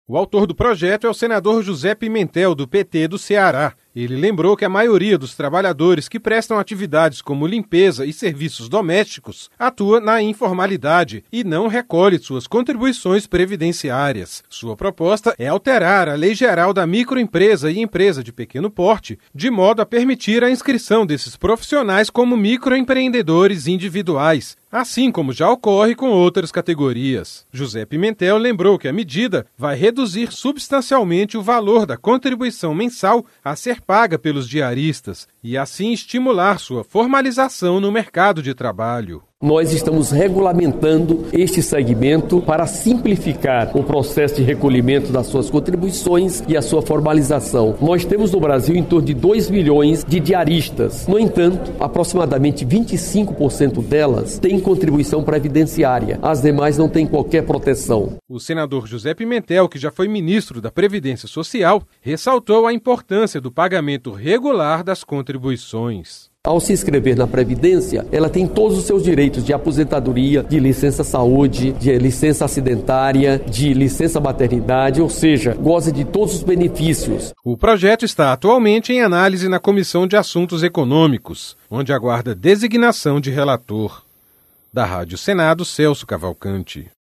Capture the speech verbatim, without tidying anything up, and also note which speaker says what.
Speaker 1: O autor do projeto é o senador José Pimentel, do P T do Ceará. Ele lembrou que a maioria dos trabalhadores que prestam atividades como limpeza e serviços domésticos atua na informalidade e não recolhe suas contribuições previdenciárias. Sua proposta é alterar a Lei Geral da Microempresa e Empresa de Pequeno Porte, de modo a permitir a inscrição desses profissionais como microempreendedores individuais, assim como já ocorre com outras categorias. José Pimentel lembrou que a medida vai reduzir substancialmente o valor da contribuição mensal a ser paga pelos diaristas e assim estimular sua formalização no mercado de trabalho.
Speaker 2: Nós estamos regulamentando este segmento para simplificar o processo de recolhimento das suas contribuições e a sua formalização. Nós temos no Brasil em torno de dois milhões de diaristas. No entanto, aproximadamente vinte e cinco por cento delas têm contribuição previdenciária. As demais não têm qualquer proteção.
Speaker 1: O senador José Pimentel, que já foi ministro da Previdência Social, ressaltou a importância do pagamento regular das contribuições.
Speaker 2: Ao se inscrever na Previdência, ela tem todos os seus direitos de aposentadoria, de licença saúde, de licença acidentária, de licença maternidade, ou seja, goza de todos os benefícios.
Speaker 1: O projeto está atualmente em análise na Comissão de Assuntos Econômicos, onde aguarda designação de relator. Da Rádio Senado, Celso Cavalcante.